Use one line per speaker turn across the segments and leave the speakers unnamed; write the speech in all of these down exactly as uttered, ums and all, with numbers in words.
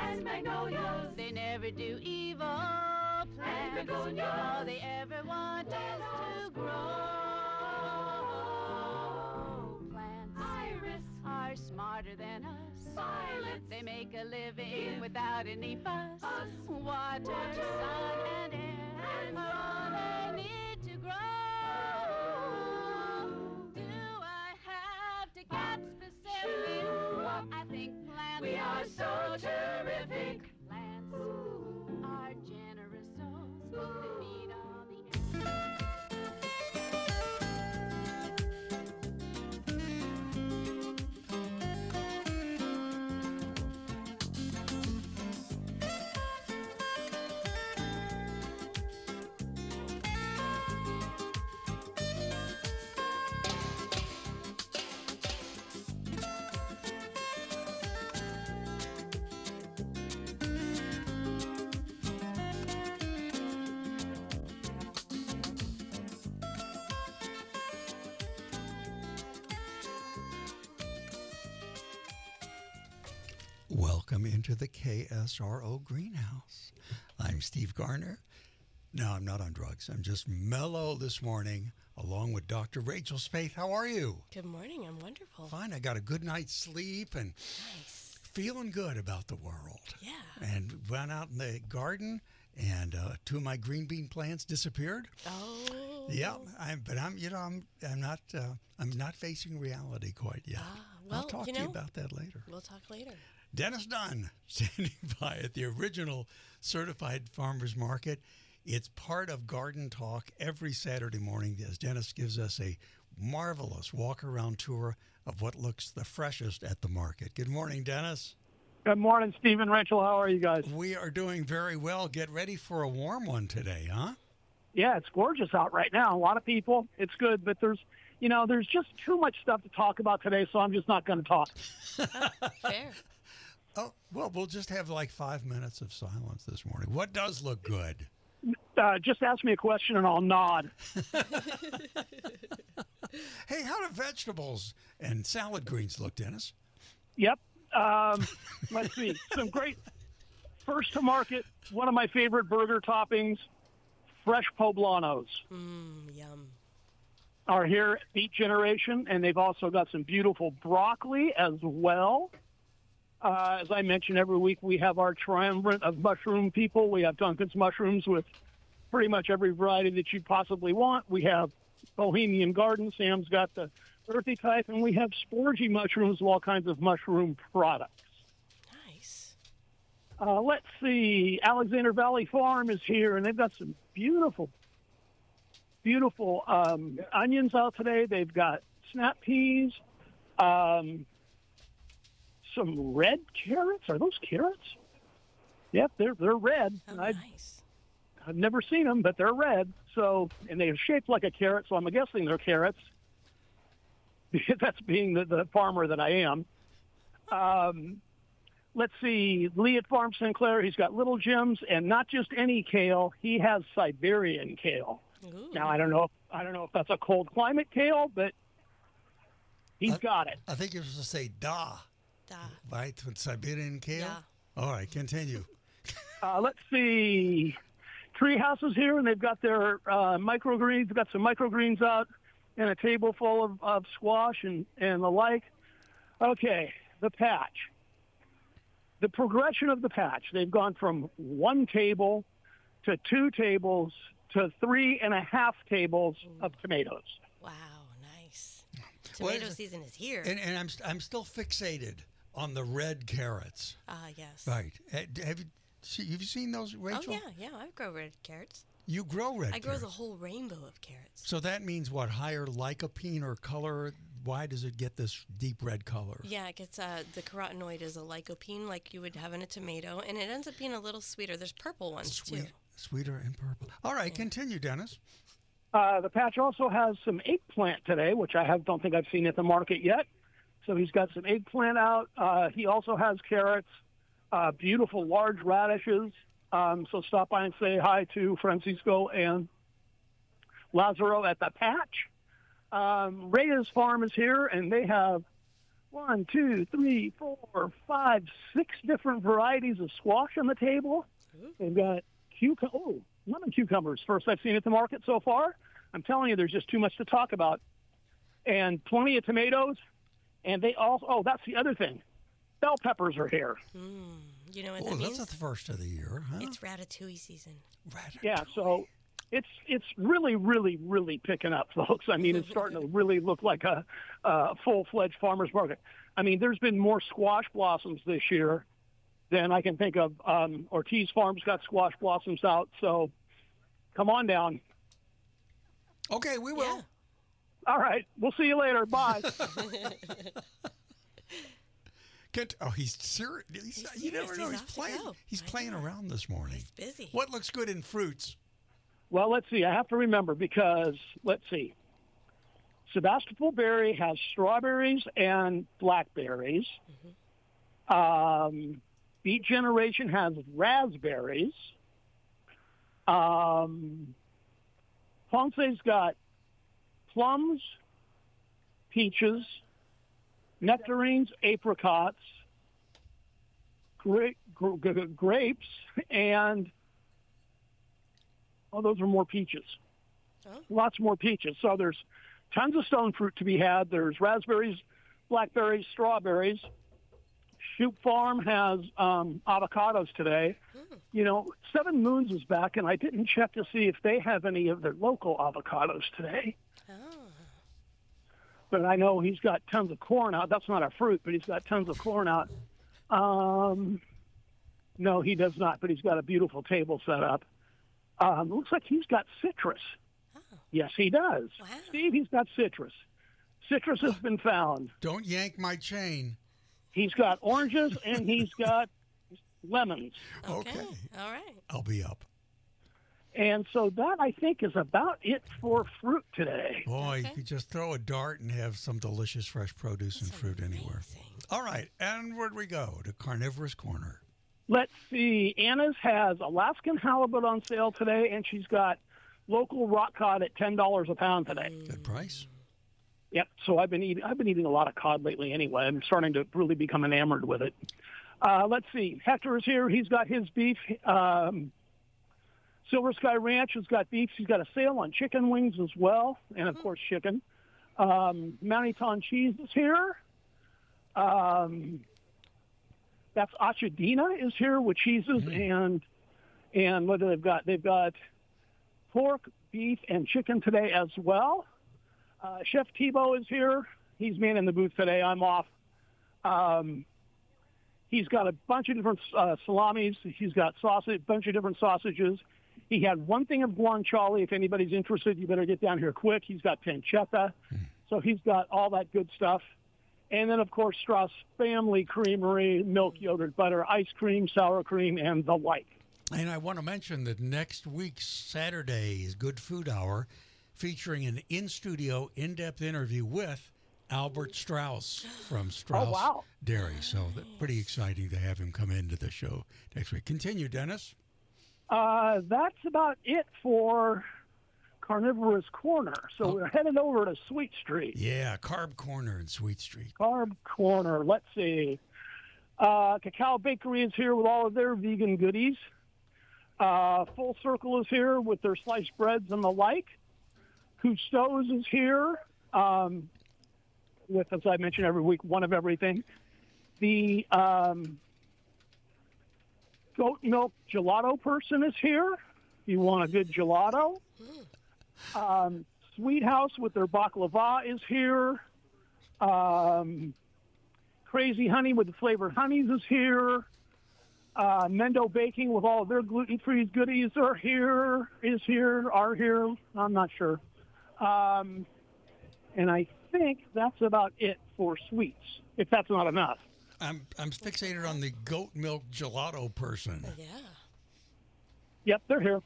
and magnolias.
They never do evil. Plants,
And begonias.
all they ever want is to grow. Plants
Iris,
are smarter than us.
violets,
They make a living
Give
without any fuss.
us
Water,
water,
sun, and air
and
are all they need to grow. Do I have to get specific? I think plants
we are so terrific.
Plants are generous souls that feed all the
Welcome into the K S R O Greenhouse. I'm Steve Garner. No, I'm not on drugs. I'm just mellow this morning, along with Doctor Rachel Spaeth. How are you?
Good morning. I'm wonderful.
Fine. I got a good night's sleep and
Nice.
feeling good about the world.
Yeah.
And went out in the garden, and uh, two of my green bean plants disappeared.
Oh.
Yeah, I'm, but I'm, you know, I'm, I'm not, uh, I'm not facing reality quite yet.
Ah,
I'll
well,
talk
you
to you
know-
about that later.
We'll talk later.
Dennis Dunn, standing by at the original Certified Farmers Market. It's part of Garden Talk every Saturday morning as Dennis gives us a marvelous walk-around tour of what looks the freshest at the market. Good morning, Dennis.
Good morning, Stephen, Rachel. How are you guys?
We are doing very well. Get ready for a warm one today, huh?
Yeah, it's gorgeous out right now. A lot of people. It's good, but there's, you know, there's just too much stuff to talk about today, so I'm just not going to talk.
Fair.
Oh, well, we'll just have like five minutes of silence this morning. What does look good?
Uh, just ask me a question and I'll nod.
Hey, how do vegetables and salad greens look, Dennis?
Yep. Um, let's see. Some great first to market. One of my favorite burger toppings, fresh poblanos,
Mmm, yum.
are here at Beet Generation, and they've also got some beautiful broccoli as well. Uh, as I mentioned, every week we have our triumvirate of mushroom people. We have Duncan's mushrooms with pretty much every variety that you possibly want. We have Bohemian Garden. Sam's got the earthy type, and we have Sporgy mushrooms with all kinds of mushroom products.
Nice.
Uh, let's see. Alexander Valley Farm is here, and they've got some beautiful, beautiful um, onions out today. They've got snap peas, um, some red carrots. Are those carrots? Yep, they're they're red.
Oh,
I,
nice.
I've never seen them, but they're red. So, and they're shaped like a carrot, so I'm guessing they're carrots. That's being the, the farmer that I am. Um, let's see, Lee at Farm Sinclair, he's got Little Jims, and not just any kale. He has Siberian kale.
Ooh.
Now I don't know. If, I don't know if that's a cold climate kale, but he's
Uh,
got it.
I think you're supposed to say da,
Da.
right? With Siberian kale?
Yeah.
All right, continue.
Uh, let's see. Treehouse is here, and they've got their uh, microgreens. They've got some microgreens out and a table full of, of squash and, and the like. Okay, the patch. The progression of the patch. They've gone from one table to two tables to three and a half tables of tomatoes.
Wow, nice.
Well,
Tomato
is-
season is here.
And, and I'm st- I'm still fixated on the red carrots.
Ah, yes.
Right. Uh, Have you see, have you seen those,
Oh,
Rachel?
yeah, yeah. I grow red carrots.
You grow red
I grow
carrots.
the whole rainbow of carrots.
So that means what? Higher lycopene or color? Why does it get this deep red color?
Yeah, it gets, uh, the carotenoid is a lycopene like you would have in a tomato, and it ends up being a little sweeter. There's purple ones,
Sweet,
too.
sweeter and purple. All right, continue, Dennis.
Uh, the patch also has some eggplant today, which I have don't think I've seen at the market yet. So he's got some eggplant out. Uh, he also has carrots, uh, beautiful large radishes. Um, so stop by and say hi to Francisco and Lazaro at the patch. Um, Reyes Farm is here, and they have one, two, three, four, five, six different varieties of squash on the table. They've got cucumber. Oh, lemon cucumbers. First I've seen at the market so far. I'm telling you, there's just too much to talk about. And plenty of tomatoes. And they also, oh, that's the other thing. Bell peppers are here.
Mm, you know what
Oh,
that
that's
means?
not the first of the year, huh?
It's ratatouille season.
Ratatouille.
Yeah, so it's it's really, really, really picking up, folks. I mean, it's starting to really look like a, a full-fledged farmer's market. I mean, there's been more squash blossoms this year than I can think of. Um, Ortiz Farm's got squash blossoms out, so come on down.
Okay, we will.
Yeah.
All right, we'll see you later. Bye.
Kent, oh, he's serious. He's,
He's
you never
serious.
know.
He's
He's
off to
playing.
go.
He's
I
playing
know.
around this morning.
He's busy.
What looks good in fruits?
Well, let's see. I have to remember because, let's see. Sebastopol Berry has strawberries and blackberries. Um, Beet Generation has raspberries. Um, Ponce's got plums, peaches, nectarines, apricots, gra- gra- gra- grapes, and oh, those are more peaches.
Oh.
Lots more peaches. So there's tons of stone fruit to be had. There's raspberries, blackberries, strawberries. Shoop Farm has um, avocados today. You know, Seven Moons is back, and I didn't check to see if they have any of their local avocados today.
Oh.
But I know he's got tons of corn out. That's not a fruit, but he's got tons of corn out. Um, no, he does not, but he's got a beautiful table set up. Um, looks like he's got citrus.
Oh.
Yes, he does.
Wow.
Steve, he's got citrus. Citrus has been found.
Don't yank my chain.
He's got oranges and he's got lemons.
Okay.
Okay.
All right.
I'll be up.
And so that, I think, is about it for fruit today.
Boy, you
Okay.
could just throw a dart and have some delicious fresh produce and fruit anywhere.
Amazing.
All right, and where'd we go? To Carnivorous Corner.
Let's see. Anna's has Alaskan halibut on sale today, and she's got local rock cod at ten dollars a pound today.
Good price.
Yep. So I've been eating. I've been eating a lot of cod lately. Anyway, I'm starting to really become enamored with it. Uh, let's see. Hector is here. He's got his beef. Um, Silver Sky Ranch has got beef. He's got a sale on chicken wings as well, and of course chicken. Um, Maniton Cheese is here. Um, that's Achadina is here with cheeses and and what do they've got? They've got pork, beef, and chicken today as well. Uh, Chef Tebow is here. He's manning the booth today. I'm off. Um, he's got a bunch of different uh, salamis. He's got sausage, a bunch of different sausages. He had one thing of guanciale. If anybody's interested, you better get down here quick. He's got pancetta. So he's got all that good stuff. And then, of course, Strauss Family Creamery, milk, yogurt, butter, ice cream, sour cream, and the like.
And I want to mention that next week's Saturday is Good Food Hour, featuring an in-studio, in-depth interview with Albert Strauss from Strauss
wow.
Dairy. So that's pretty exciting to have him come into the show next week. Continue, Dennis.
Uh, that's about it for Carnivorous Corner. So
Oh.
we're headed over to Sweet Street.
Yeah, Carb Corner in Sweet Street.
Carb Corner. Let's see. Uh, Cacao Bakery is here with all of their vegan goodies. Uh, Full Circle is here with their sliced breads and the like. Cousteau's is here um, with, as I mention every week, one of everything. The um, Goat Milk Gelato person is here. If you want a good gelato. Um, Sweet House with their baklava is here. Um, Crazy Honey with the flavored honeys is here. Uh, Mendo Baking with all of their gluten-free goodies are here, is here, are here. I'm not sure. Um, and I think that's about it for sweets, if that's not enough.
I'm I'm fixated on the goat milk gelato person.
Yeah.
Yep, they're here.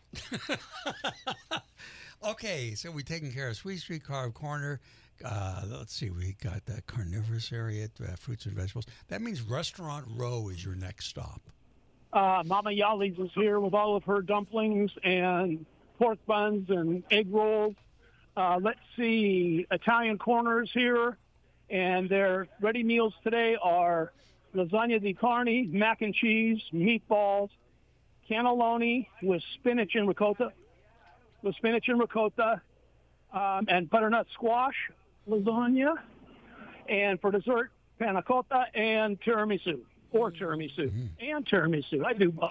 Okay, so we're taking care of Sweet Street Carb Corner. Uh, let's see, we got the carnivorous area, uh, fruits and vegetables. That means Restaurant Row is your next stop.
Uh, Mama Yali's is here with all of her dumplings and pork buns and egg rolls. Uh, let's see, Italian Corner is here. And their ready meals today are lasagna di carne, mac and cheese, meatballs, cannelloni with spinach and ricotta, with spinach and ricotta, um, and butternut squash lasagna. And for dessert, panna cotta and tiramisu, or tiramisu, and tiramisu. I do both.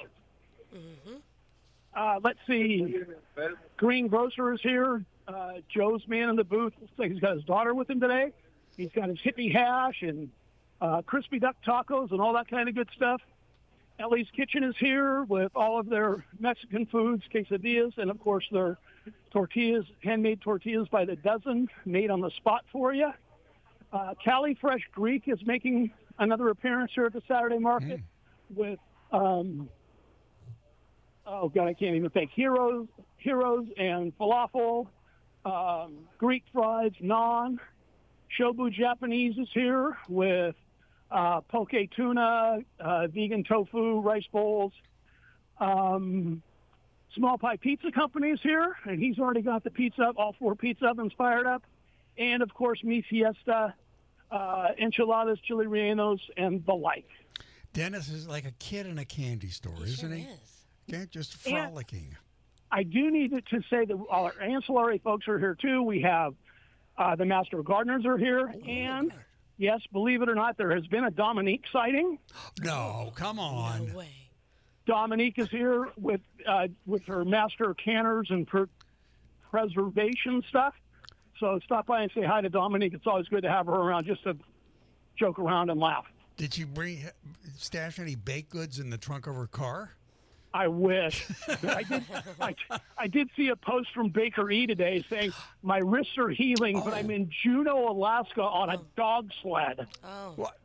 Uh, let's see. Green Grocer is here. Uh, Joe's man in the booth. Looks like he's got his daughter with him today. He's got his hippie hash and uh, crispy duck tacos and all that kind of good stuff. Ellie's Kitchen is here with all of their Mexican foods, quesadillas, and, of course, their tortillas, handmade tortillas by the dozen, made on the spot for you. Uh, Cali Fresh Greek is making another appearance here at the Saturday market mm. with, um, oh, God, I can't even think, Heroes, Heroes and falafel, um, Greek fries, naan. Shobu Japanese is here with uh, poke tuna, uh, vegan tofu, rice bowls. Um, Small Pie Pizza Company is here, and he's already got the pizza up, all four pizza ovens fired up. And, of course, Mi Fiesta, uh, enchiladas, chili rellenos, and the like.
Dennis is like a kid in a candy store,
He
isn't
sure
he?
is.
Okay, just frolicking.
I do need to say that our ancillary folks are here, too. We have uh, the Master Gardeners are here,
Oh,
and,
God.
yes, believe it or not, there has been a Dominique sighting.
No, come on.
No way.
Dominique is here with uh, with her master canners and per- preservation stuff. So stop by and say hi to Dominique. It's always good to have her around just to joke around and laugh.
Did she bring stash any baked goods in the trunk of her car?
I wish. I did. I, I did see a post from Baker E today saying my wrists are healing, but I'm in Juneau, Alaska, on a dog sled.
Oh.
What?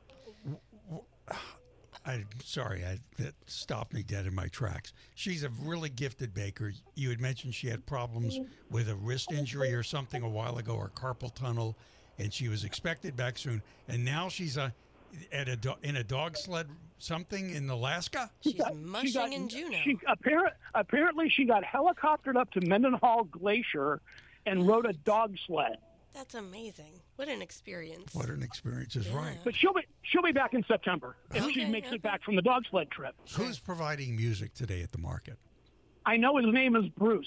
I'm sorry, I, that stopped me dead in my tracks. She's a really gifted baker. You had mentioned she had problems with a wrist injury or something a while ago, or carpal tunnel, and she was expected back soon. And now she's a, at a do, in a dog sled something in Alaska?
She's
got-
mushing
got-
in Juneau.
She, apparent, apparently, she got helicoptered up to Mendenhall Glacier and rode a dog sled.
That's amazing. What an experience.
What an experience is right.
But she'll be she'll be back in September if she
Okay,
makes
okay.
it back from the dog sled trip.
Who's providing music today at the market?
I know his name is Bruce.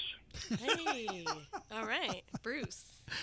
Hey. All right. Bruce.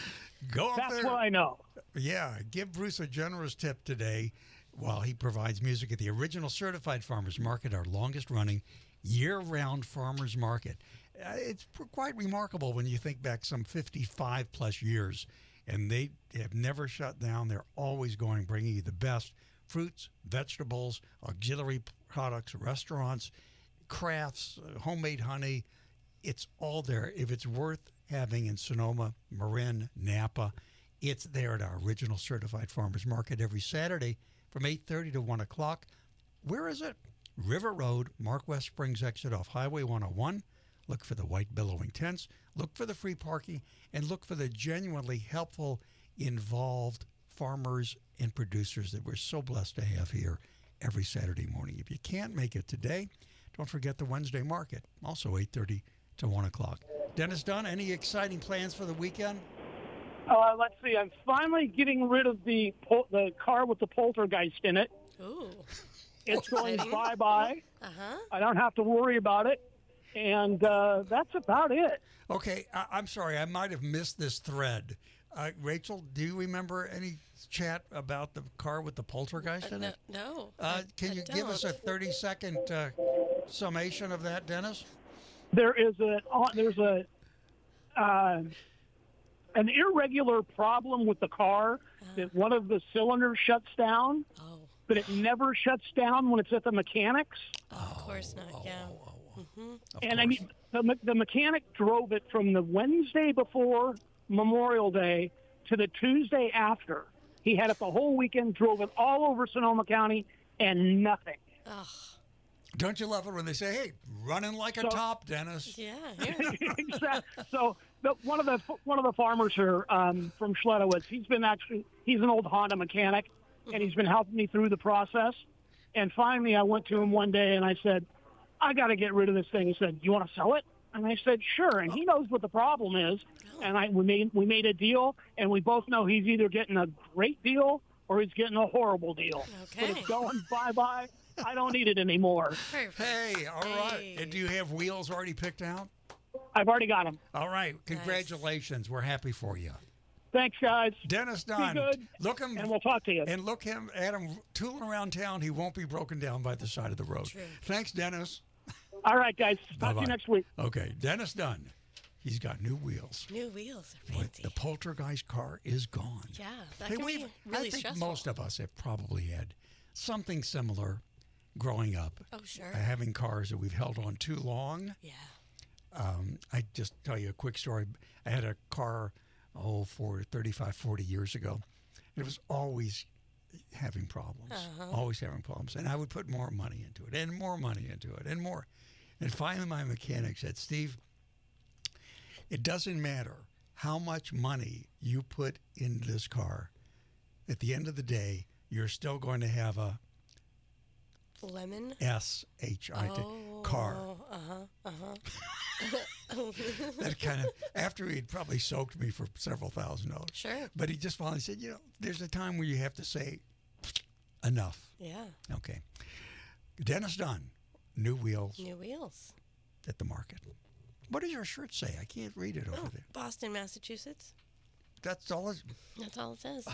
Go up
That's
there.
what I know.
Yeah, give Bruce a generous tip today while he provides music at the original Certified Farmers Market, our longest running year-round farmers market. Uh, it's pr- quite remarkable when you think back some fifty-five plus years, and they have never shut down. They're always going, bringing you the best fruits, vegetables, auxiliary p- products, restaurants, crafts, uh, homemade honey. It's all there. If it's worth having in Sonoma, Marin, Napa, it's there at our original Certified Farmers Market every Saturday from eight thirty to one o'clock. Where is it? River Road, Mark West Springs exit off Highway one oh one. Look for the white billowing tents. Look for the free parking. And look for the genuinely helpful, involved farmers and producers that we're so blessed to have here every Saturday morning. If you can't make it today, don't forget the Wednesday market, also eight thirty to one o'clock. Dennis Dunn, any exciting plans for the weekend?
Uh, let's see. I'm finally getting rid of the pol- the car with the poltergeist in it.
Ooh.
It's going
Exciting.
bye bye.
Uh huh.
I don't have to worry about it, and uh, that's about it.
Okay, I, I'm sorry, I might have missed this thread. Uh, Rachel, do you remember any chat about the car with the poltergeist in
No.
it?
no
Uh,
I-
can
I
you give us a
don't.
thirty-second uh, summation of that, Dennis?
There is a uh, there's a uh, an irregular problem with the car that one of the cylinders shuts down,
Oh.
but it never shuts down when it's at the mechanics.
Oh, of course not. Yeah.
Of
And I
course.
mean, the, me- the mechanic drove it from the Wednesday before Memorial Day to the Tuesday after. He had it the whole weekend, drove it all over Sonoma County, and nothing.
Ugh.
Don't you love it when they say, "Hey, running like a
So-
top, Dennis"?
Yeah. Here.
Exactly. So the, one of the one of the farmers here um, from Schledowitz, he's been actually he's an old Honda mechanic, and he's been helping me through the process. And finally, I went to him one day and I said, "I got to get rid of this thing." He said, "You want to sell it?" And I said, sure. And he knows what the problem is. And I we made we made a deal, and we both know he's either getting a great deal or he's getting a horrible deal.
Okay.
But it's going bye-bye. I don't need it anymore.
Perfect.
Hey, all right.
Hey.
And do you have wheels already picked out?
I've already got him.
All right. Congratulations. We're happy for you.
Thanks, guys.
Dennis
Be
Dunn.
good,
Look him
and we'll talk to you.
and look him at him tooling around town. He won't be broken down by the side of the road.
True.
Thanks, Dennis.
All right, guys. Talk
Bye-bye.
to you next week.
Okay, Dennis Dunn. He's got new wheels.
New wheels are
But
fancy.
the poltergeist car is gone.
Yeah, that
Hey,
can be
we've-
really
I think
stressful.
most of us have probably had something similar growing up.
Oh, sure.
uh, having cars that we've held on too long.
Yeah.
Um, I just tell you a quick story. I had a car, oh, for thirty-five, forty years ago. It was always having problems,
Uh-huh.
always having problems. And I would put more money into it and more money into it and more. And finally, my mechanic said, Steve, it doesn't matter how much money you put in this car. At the end of the day, you're still going to have a
Lemon.
S H I T car.
Oh, uh-huh, uh-huh.
That kind of, after he'd probably soaked me for several thousand dollars.
Sure.
But he just finally said, you know, there's a time where you have to say enough.
Yeah.
Okay. Dennis Dunn, new wheels
New wheels.
at the market. What does your shirt say? I can't read it over
Oh,
there.
Boston, Massachusetts.
That's all. It,
That's all it says.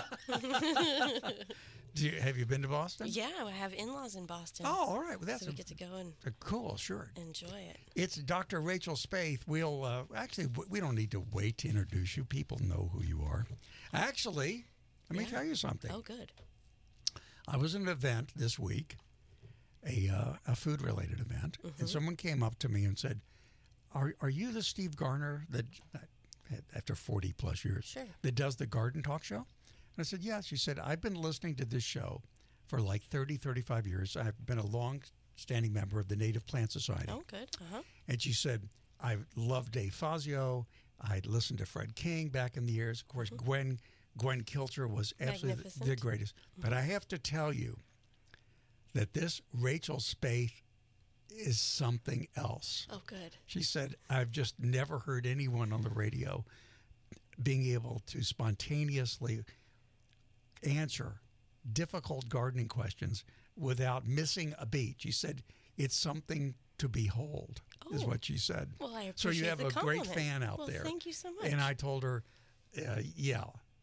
do you, have you been to Boston?
Yeah, I have in-laws in Boston.
Oh, all right. Well, that's
so we
a,
get to go and
a cool shirt.
enjoy it.
It's Doctor Rachel Spaeth. We'll uh, actually w- we don't need to wait to introduce you. People know who you are. Actually, let me
Yeah.
tell you something.
Oh, good.
I was at an event this week, a uh, a food related event,
Mm-hmm.
and someone came up to me and said, "Are are you the Steve Garner that, that after forty plus years
Sure.
that does the Garden Talk show?" And I said, "Yeah." She said, "I've been listening to this show for like thirty, thirty-five years. I've been a long standing member of the Native Plant Society."
Oh, good. Uh-huh.
And she said, I loved Dave Fazio. I'd listened to Fred King back in the years. Of course, Gwen Gwen Kilcher was absolutely the, the
Magnificent.
greatest. But I have to tell you that this Rachel Spaeth is something else.
Oh, good.
She said, I've just never heard anyone on the radio being able to spontaneously answer difficult gardening questions without missing a beat. She said, it's something to behold, is
Oh.
what she said.
Well, I
So you
appreciate
have
the
a great
compliment.
fan out
well,
there.
Thank you so much.
And I told her, uh, yeah.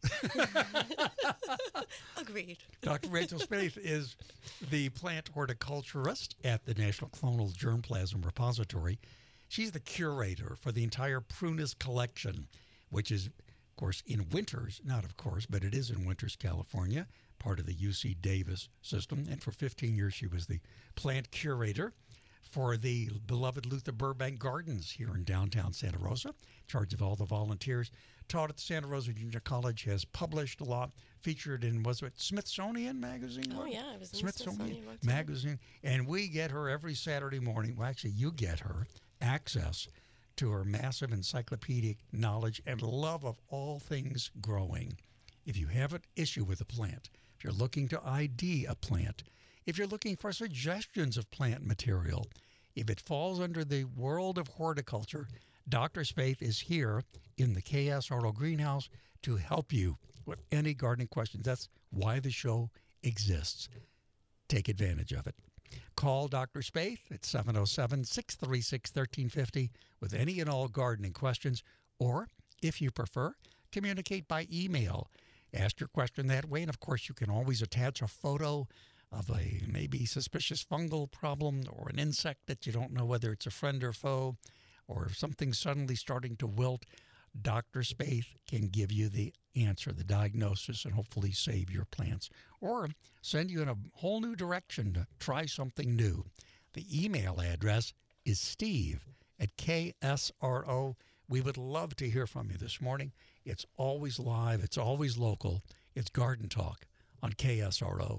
Agreed.
Doctor Rachel Spaeth is the plant horticulturist at the National Clonal Germplasm Repository. She's the curator for the entire Prunus collection, which is, of course, in Winters, not of course, but it is in Winters, California, part of the U C Davis system. And for fifteen years, she was the plant curator for the beloved Luther Burbank Gardens here in downtown Santa Rosa, in charge of all the volunteers. Taught at the Santa Rosa Junior College, has published a lot, featured in, was it Smithsonian Magazine?
Oh,
wasn't it?
yeah, I was in the Smithsonian once, yeah.
Magazine. And we get her every Saturday morning. Well, actually, you get her access to her massive encyclopedic knowledge and love of all things growing. If you have an issue with a plant, if you're looking to I D a plant, if you're looking for suggestions of plant material, if it falls under the world of horticulture, Doctor Spaeth is here in the K S R O greenhouse to help you with any gardening questions. That's why the show exists. Take advantage of it. Call Doctor Spaeth at seven oh seven, six three six, one three five oh with any and all gardening questions, or if you prefer, communicate by email. Ask your question that way, and of course you can always attach a photo of a maybe suspicious fungal problem or an insect that you don't know whether it's a friend or foe, or something suddenly starting to wilt. Doctor Spaeth can give you the answer, the diagnosis, and hopefully save your plants, or send you in a whole new direction to try something new. The email address is steve at K S R O. We would love to hear from you this morning. It's always live. It's always local. It's Garden Talk on K S R O.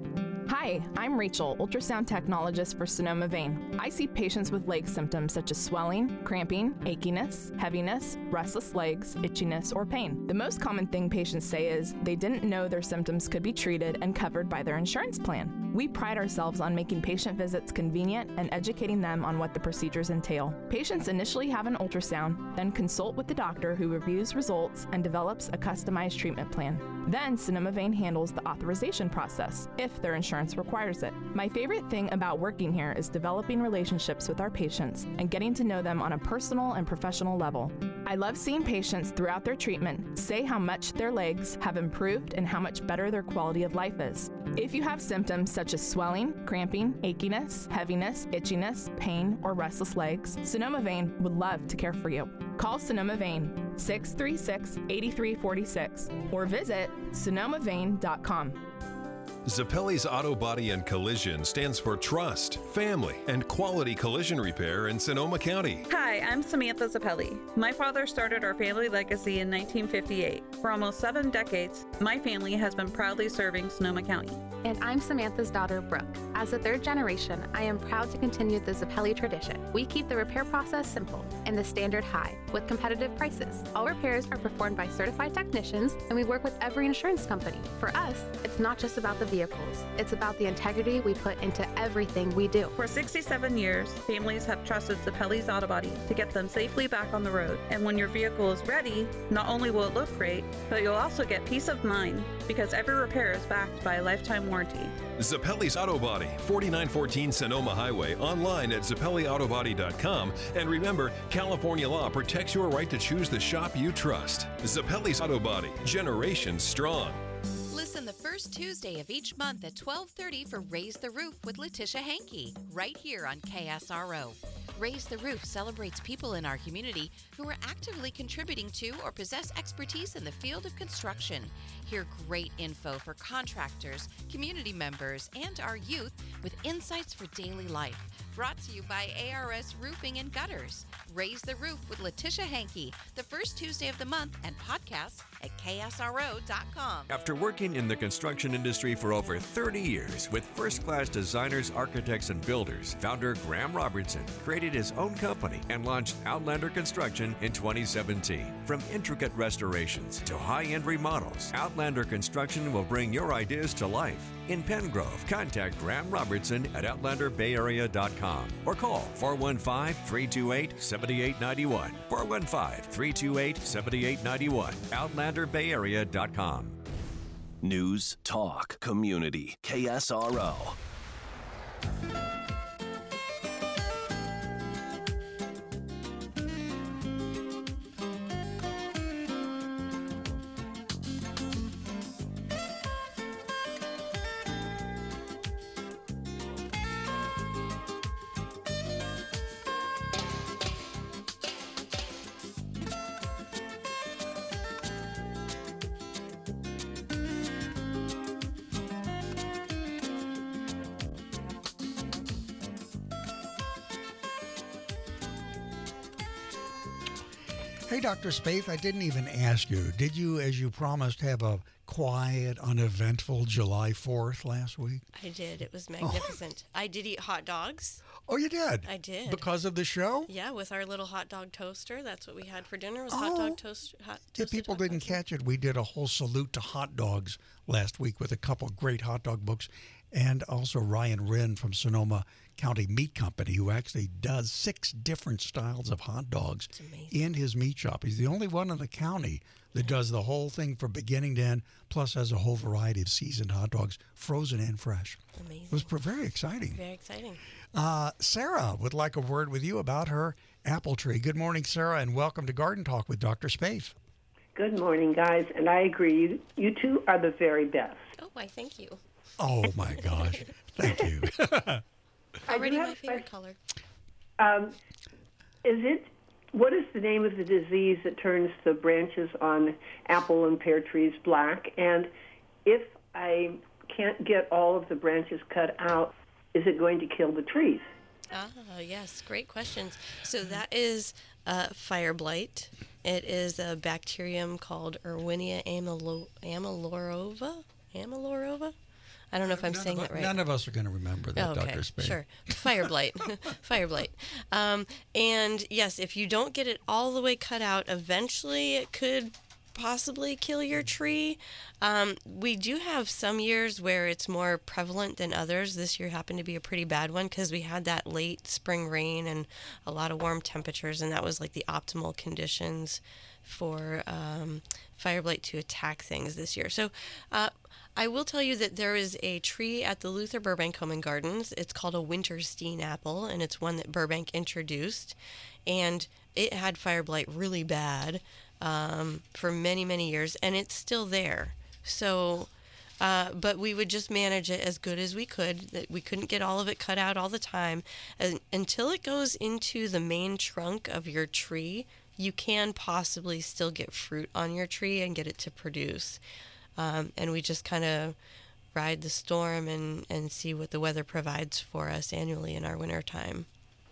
Hi, I'm Rachel, ultrasound technologist for Sonoma Vein. I see patients with leg symptoms such as swelling, cramping, achiness, heaviness, restless legs, itchiness, or pain. The most common thing patients say is they didn't know their symptoms could be treated and covered by their insurance plan. We pride ourselves on making patient visits convenient and educating them on what the procedures entail. Patients initially have an ultrasound, then consult with the doctor who reviews results and develops a customized treatment plan. Then Sonoma Vein handles the authorization process, if their insurance requires it. My favorite thing about working here is developing relationships with our patients and getting to know them on a personal and professional level. I love seeing patients throughout their treatment say how much their legs have improved and how much better their quality of life is. If you have symptoms such as swelling, cramping, achiness, heaviness, itchiness, pain, or restless legs, Sonoma Vein would love to care for you. Call Sonoma Vein six three six, eight three four six or visit sonoma vein dot com.
Zappelli's Auto Body and Collision stands for trust, family, and quality collision repair in Sonoma County.
Hi, I'm Samantha Zappelli. My father started our family legacy in nineteen fifty-eight. For almost seven decades, my family has been proudly serving Sonoma County.
And I'm Samantha's daughter, Brooke. As a third generation, I am proud to continue the Zappelli tradition. We keep the repair process simple and the standard high with competitive prices. All repairs are performed by certified technicians, and we work with every insurance company. For us, it's not just about the vehicles. It's about the integrity we put into everything we do.
For sixty-seven years, families have trusted Zappelli's Auto Body to get them safely back on the road. And when your vehicle is ready, not only will it look great, but you'll also get peace of mind because every repair is backed by a lifetime warranty.
Zappelli's Auto Body, forty-nine fourteen Sonoma Highway, online at zappelli auto body dot com. And remember, California law protects your right to choose the shop you trust. Zappelli's Auto Body, generations strong.
Listen the first Tuesday of each month at twelve thirty for Raise the Roof with Letitia Hankey, right here on K S R O. Raise the Roof celebrates people in our community who are actively contributing to or possess expertise in the field of construction. Hear great info for contractors, community members, and our youth with insights for daily life. Brought to you by A R S Roofing and Gutters. Raise the Roof with Letitia Hankey, the first Tuesday of the month, and podcasts at K S R O dot com.
After working in the construction industry for over thirty years with first-class designers, architects, and builders, founder Graham Robertson created his own company and launched Outlander Construction in twenty seventeen. From intricate restorations to high-end remodels, Outlander Construction will bring your ideas to life. In Pen Grove, contact Graham Robertson at outlander bay area dot com or call four one five, three two eight, seven eight nine one. four one five, three two eight, seven eight nine one. outlander bay area dot com.
News, talk, community. K S R O.
Hey, Doctor Spaeth, I didn't even ask you. Did you, as you promised, have a quiet, uneventful July fourth last week?
I did. It was magnificent. Oh. I did eat hot dogs.
Oh, you did?
I did.
Because of the show?
Yeah, with our little hot dog toaster. That's what we had for dinner was
oh.
hot dog toast. Hot
If people didn't
toast.
catch it, we did a whole salute to hot dogs last week with a couple great hot dog books. And also Ryan Wren from Sonoma County Meat Company, who actually does six different styles of hot dogs in his meat shop. He's the only one in the county that does the whole thing from beginning to end, plus has a whole variety of seasoned hot dogs, frozen and fresh.
Amazing.
It was very exciting.
Very exciting.
Uh, Sarah would like a word with you about her apple tree. Good morning, Sarah, and welcome to Garden Talk with Doctor Spaeth.
Good morning, guys, and I agree. You, you two are the very best.
Oh, why, thank you.
Oh, my gosh. Thank you.
Already my favorite color.
Um, is it, what is the name of the disease that turns the branches on apple and pear trees black? And if I can't get all of the branches cut out, is it going to kill the trees?
Ah, yes, great questions. So that is uh, fire blight. It is a bacterium called Erwinia amylo- amylorova. Amylorova? I don't know if I'm
none
saying
of,
that right.
None of us are going to remember that,
oh, okay.
Doctor Spaeth.
Sure. Fire blight. Fire blight. Um, and yes, if you don't get it all the way cut out, eventually it could possibly kill your tree. Um, we do have some years where it's more prevalent than others. This year happened to be a pretty bad one because we had that late spring rain and a lot of warm temperatures, and that was like the optimal conditions for um, fire blight to attack things this year. So uh, I will tell you that there is a tree at the Luther Burbank Home and Gardens. It's called a Winterstein apple, and it's one that Burbank introduced, and it had fire blight really bad um, for many, many years, and it's still there. So, uh, but we would just manage it as good as we could. That we couldn't get all of it cut out all the time. And until it goes into the main trunk of your tree, you can possibly still get fruit on your tree and get it to produce. Um, and we just kind of ride the storm and, and see what the weather provides for us annually in our winter time.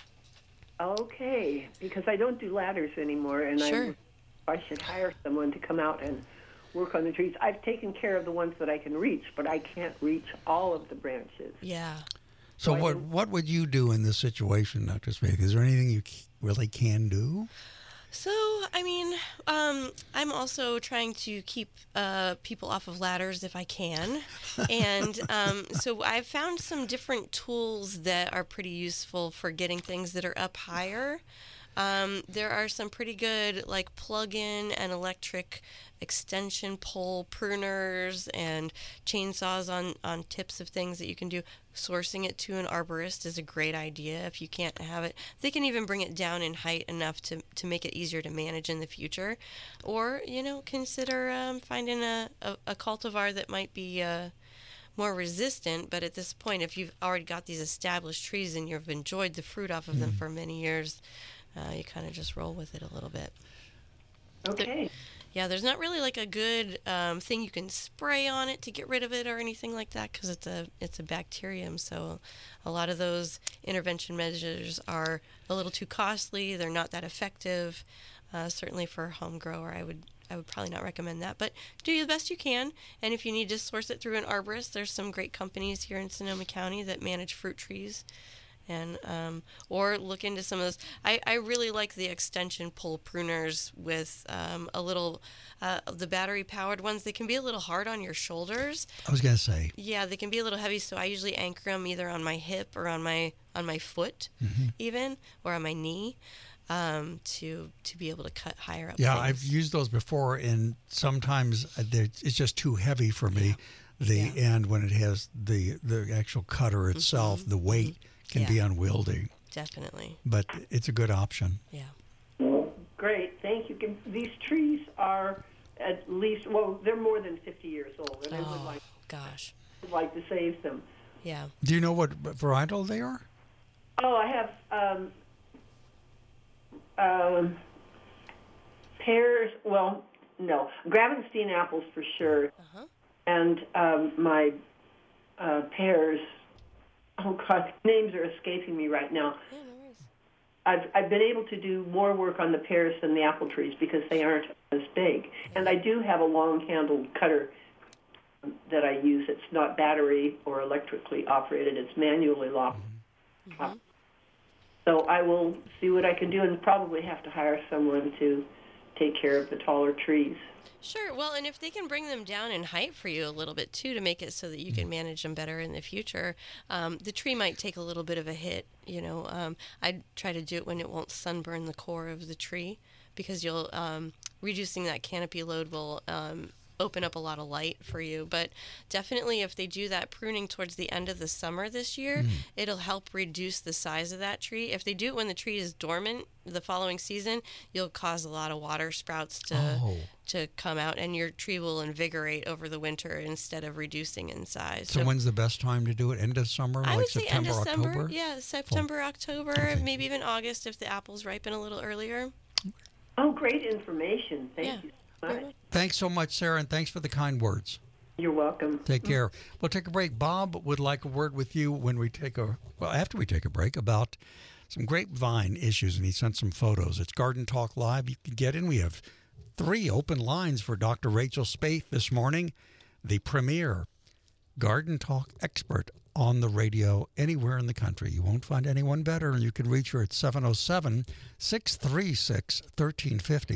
Okay, because I don't do ladders anymore, and
Sure.
I, I should hire someone to come out and work on the trees. I've taken care of the ones that I can reach, but I can't reach all of the branches.
Yeah.
So
So I
what
didn't-
what would you do in this situation, Doctor Smith? Is there anything you c- really can do?
So, I mean, um, I'm also trying to keep uh, people off of ladders if I can. And um, so I've found some different tools that are pretty useful for getting things that are up higher. Um, there are some pretty good, like, plug-in and electric extension pole pruners and chainsaws on, on tips of things that you can do. Sourcing it to an arborist is a great idea if you can't have it. They can even bring it down in height enough to, to make it easier to manage in the future. Or, you know, consider um, finding a, a, a cultivar that might be uh, more resistant. But at this point, if you've already got these established trees and you've enjoyed the fruit off of them for many years, uh, you kind of just roll with it a little bit.
Okay.
Yeah, there's not really like a good um, thing you can spray on it to get rid of it or anything like that because it's a it's a bacterium. So a lot of those intervention measures are a little too costly. They're not that effective. Uh, certainly for a home grower, I would I would probably not recommend that. But do the best you can. And if you need to source it through an arborist, there's some great companies here in Sonoma County that manage fruit trees. And um, or look into some of those. I, I really like the extension pole pruners with um, a little, uh, the battery powered ones. They can be a little hard on your shoulders.
I was going to say.
Yeah, they can be a little heavy, so I usually anchor them either on my hip or on my on my foot,
Mm-hmm.
even, or on my knee, um, to to be able to cut higher up.
Yeah,
things.
I've used those before, and sometimes uh, they're- it's just too heavy for me. The end when it has the the actual cutter itself, the weight can be
Yeah.
unwieldy.
Definitely.
But it's a good option.
Yeah.
Great, thank you. Can, these trees are at least, well, they're more than fifty years old, and I would
Oh,
like,
gosh.
would like to save them.
Yeah.
Do you know what varietal they are?
Oh, I have um, um, pears, well, no, Gravenstein apples for sure,
Uh-huh.
and um, my uh, pears, oh, God, names are escaping me right now.
Yeah, no worries.
I've, I've been able to do more work on the pears than the apple trees because they aren't as big. And I do have a long-handled cutter that I use. It's not battery or electrically operated. It's manually locked.
Mm-hmm.
So I will see what I can do and probably have to hire someone to take care of the taller trees.
Sure. Well, and if they can bring them down in height for you a little bit too to make it so that you can manage them better in the future, um, the tree might take a little bit of a hit. You know, um, I try to do it when it won't sunburn the core of the tree because you'll um, reducing that canopy load will um, open up a lot of light for you. But definitely if they do that pruning towards the end of the summer this year, it'll help reduce the size of that tree. If they do it when the tree is dormant the following season, you'll cause a lot of water sprouts to
Oh.
to come out, and your tree will invigorate over the winter instead of reducing in size.
So, when's the best time to do it? End of summer,
I
like
would say end
September,
of December.
October?
Yeah, September, October, maybe even August if the apples ripen a little earlier.
Oh, great information. Thank
Yeah.
you so much.
Thanks so much, Sarah, and thanks for the kind words.
You're welcome.
Take care. We'll take a break. Bob would like a word with you when we take a, well, after we take a break about some grapevine issues, and he sent some photos. It's Garden Talk Live. You can get in. We have three open lines for Doctor Rachel Spaeth this morning, the premier Garden Talk expert on the radio anywhere in the country. You won't find anyone better, and you can reach her at seven oh seven, six three six, one three five oh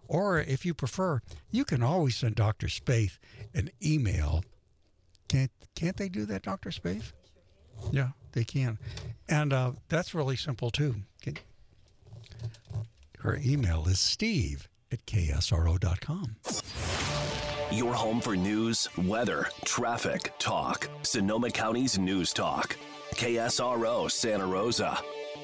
Or if you prefer, you can always send Doctor Spaeth an email. Can't can't they do that, Doctor Spaeth? Yeah, they can. And uh, that's really simple, too. Can, her email is steve at k s r o dot com.
Your home for news, weather, traffic, talk. Sonoma County's News Talk. K S R O Santa Rosa.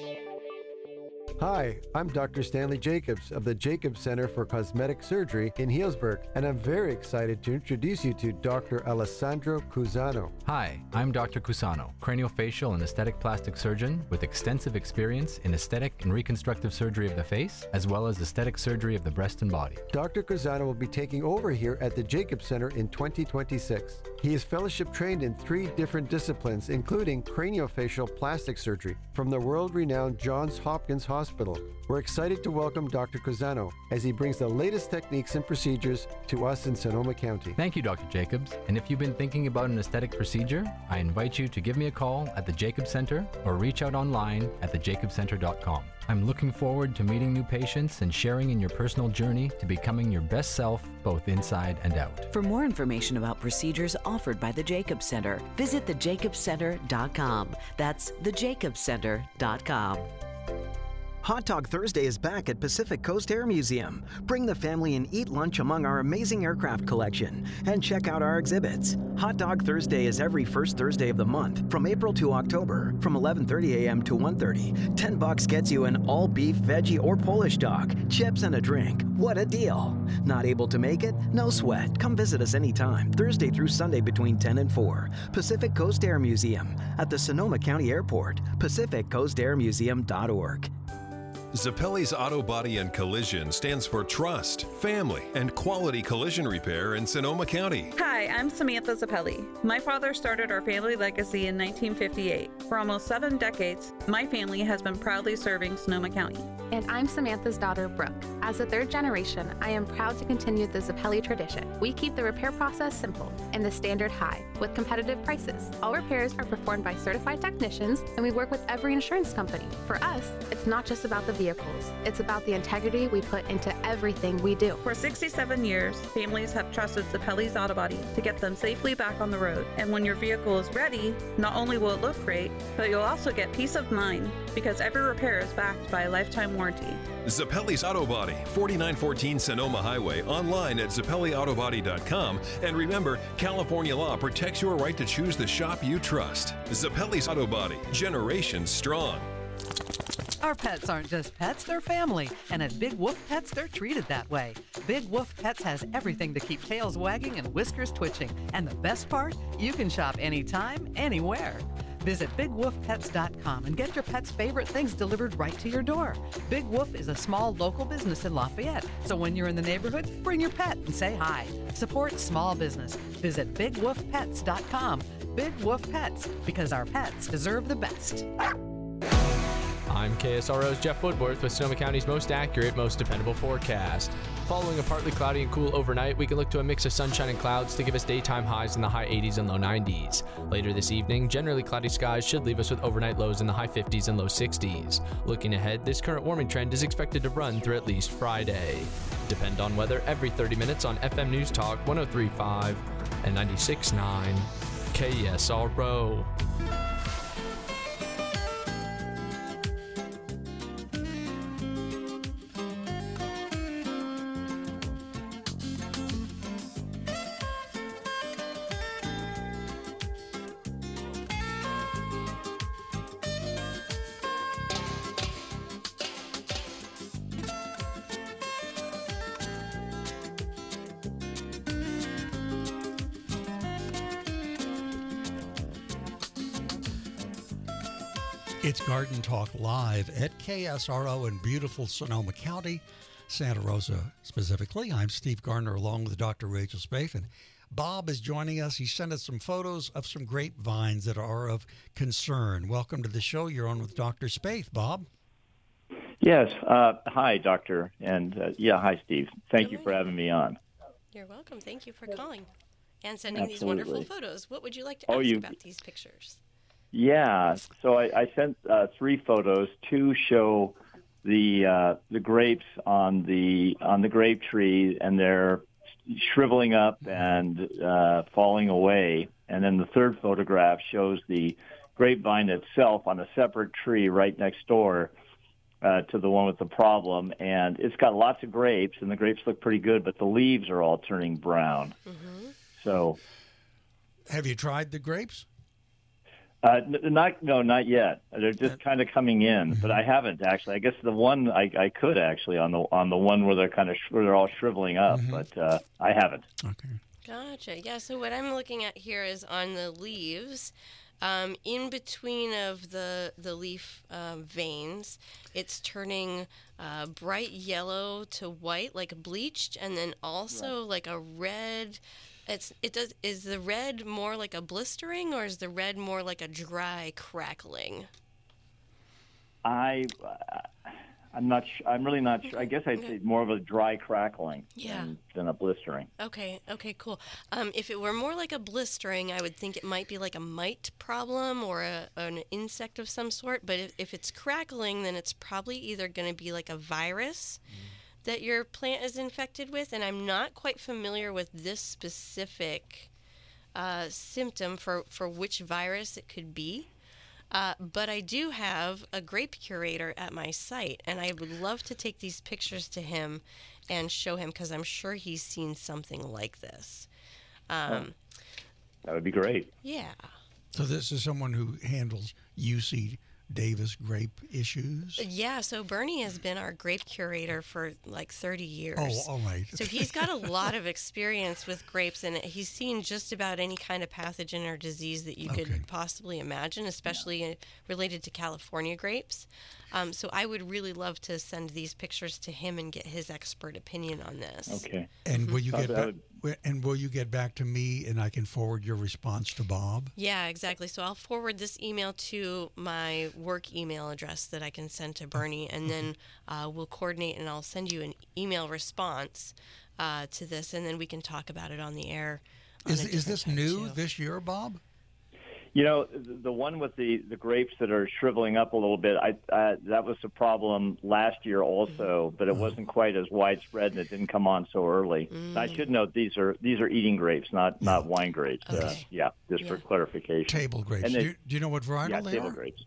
Hi, I'm Doctor Stanley Jacobs of the Jacobs Center for Cosmetic Surgery in Healdsburg, and I'm very excited to introduce you to Doctor Alessandro Cusano.
Hi, I'm Doctor Cusano, craniofacial and aesthetic plastic surgeon with extensive experience in aesthetic and reconstructive surgery of the face, as well as aesthetic surgery of the breast and body.
Doctor Cusano will be taking over here at the Jacobs Center in twenty twenty-six. He is fellowship trained in three different disciplines, including craniofacial plastic surgery from the world-renowned Johns Hopkins Hospital. We're excited to welcome Doctor Cusano as he brings the latest techniques and procedures to us in Sonoma County.
Thank you, Doctor Jacobs. And if you've been thinking about an aesthetic procedure, I invite you to give me a call at the Jacobs Center or reach out online at the jacobs center dot com. I'm looking forward to meeting new patients and sharing in your personal journey to becoming your best self, both inside and out.
For more information about procedures offered by the Jacobs Center, visit the jacobs center dot com. That's the jacobs center dot com.
Hot Dog Thursday is back at Pacific Coast Air Museum. Bring the family and eat lunch among our amazing aircraft collection and check out our exhibits. Hot Dog Thursday is every first Thursday of the month from April to October from eleven thirty a m to one thirty. ten bucks gets you an all beef, veggie, or Polish dog, chips, and a drink. What a deal! Not able to make it? No sweat. Come visit us anytime, Thursday through Sunday between ten and four. Pacific Coast Air Museum at the Sonoma County Airport, pacific coast air museum dot org.
Zappelli's Auto Body and Collision stands for trust, family, and quality collision repair in Sonoma County.
Hi, I'm Samantha Zappelli. My father started our family legacy in nineteen fifty-eight. For almost seven decades, my family has been proudly serving Sonoma County.
And I'm Samantha's daughter, Brooke. As a third generation, I am proud to continue the Zappelli tradition. We keep the repair process simple and the standard high with competitive prices. All repairs are performed by certified technicians, and we work with every insurance company. For us, it's not just about the vehicles. It's about the integrity we put into everything we do.
For sixty-seven years, families have trusted Zappelli's Auto Body to get them safely back on the road. And when your vehicle is ready, not only will it look great, but you'll also get peace of mind because every repair is backed by a lifetime warranty.
Zappelli's Auto Body, forty-nine fourteen Sonoma Highway, online at zappelli auto body dot com. And remember, California law protects your right to choose the shop you trust. Zappelli's Auto Body, generations strong.
Our pets aren't just pets, they're family. And at Big Wolf Pets, they're treated that way. Big Wolf Pets has everything to keep tails wagging and whiskers twitching. And the best part? You can shop anytime, anywhere. Visit big wolf pets dot com and get your pet's favorite things delivered right to your door. Big Wolf is a small local business in Lafayette. So when you're in the neighborhood, bring your pet and say hi. Support small business. Visit big wolf pets dot com. Big Wolf Pets, because our pets deserve the best.
I'm K S R O's Jeff Woodworth with Sonoma County's most accurate, most dependable forecast. Following a partly cloudy and cool overnight, we can look to a mix of sunshine and clouds to give us daytime highs in the high eighties and low nineties. Later this evening, generally cloudy skies should leave us with overnight lows in the high fifties and low sixties. Looking ahead, this current warming trend is expected to run through at least Friday. Depend on weather every thirty minutes on F M News Talk one oh three point five and ninety-six point nine K S R O.
It's Garden Talk Live at K S R O in beautiful Sonoma County, Santa Rosa specifically. I'm Steve Gardner along with Doctor Rachel Spaeth, and Bob is joining us. He sent us some photos of some grapevines that are of concern. Welcome to the show. You're on with Doctor Spaeth, Bob.
Yes. Uh, hi, Doctor. And uh, yeah, hi, Steve. Thank Good you for having me on.
You're welcome. Thank you for calling and sending
Absolutely.
these wonderful photos. What would you like to
Oh,
ask
you-
about these pictures?
Yeah. So I, I sent uh, three photos. Two show the uh, the grapes on the on the grape tree, and they're shriveling up and uh, falling away. And then the third photograph shows the grapevine itself on a separate tree right next door uh, to the one with the problem. And it's got lots of grapes, and the grapes look pretty good, but the leaves are all turning brown. Mm-hmm. So,
have you tried the grapes?
Uh, n- not no, not yet. They're just kind of coming in, but I haven't actually. I guess the one I, I could actually on the on the one where they're kind of sh- where they're all shriveling up, mm-hmm. but uh, I haven't.
Okay.
Gotcha. Yeah. So what I'm looking at here is on the leaves, um, in between of the the leaf um, veins, it's turning uh, bright yellow to white, like bleached, and then also right. like a red. It's it does is the red more like a blistering, or is the red more like a dry crackling?
I uh, I'm not sh- I'm really not sure. I guess I'd say more of a dry crackling
yeah.
than, than a blistering.
Okay, okay, cool. Um, if it were more like a blistering, I would think it might be like a mite problem or a, an insect of some sort. But if, if it's crackling, then it's probably either going to be like a virus. Mm. that your plant is infected with, and I'm not quite familiar with this specific uh, symptom for, for which virus it could be. Uh, but I do have a grape curator at my site, and I would love to take these pictures to him and show him, because I'm sure he's seen something like this. Um,
oh, that would be great.
Yeah.
So this is someone who handles U C Davis grape issues?
Yeah, so Bernie has been our grape curator for like thirty years.
Oh, all right.
So he's got a lot of experience with grapes, and he's seen just about any kind of pathogen or disease that you
Okay.
could possibly imagine, especially yeah. related to California grapes. Um, so I would really love to send these pictures to him and get his expert opinion on this.
Okay.
And will you
Thought
get
that
back?
would-
And will you get back to me, and I can forward your response to Bob?
Yeah, exactly. So I'll forward this email to my work email address that I can send to Bernie, and then uh, we'll coordinate, and I'll send you an email response uh, to this, and then we can talk about it on the air. on
Is
a
is this
different time,
new
too.
this year, Bob?
You know, the the one with the, the grapes that are shriveling up a little bit, I uh, that was a problem last year also, but it wasn't quite as widespread, and it didn't come on so early.
Mm.
I should note these are these are eating grapes, not not wine grapes. Uh,
Okay.
yeah, just for
Yeah.
clarification.
Table grapes.
And
do,
they-
you, do you know what varietal
yeah,
they
table
are?
grapes.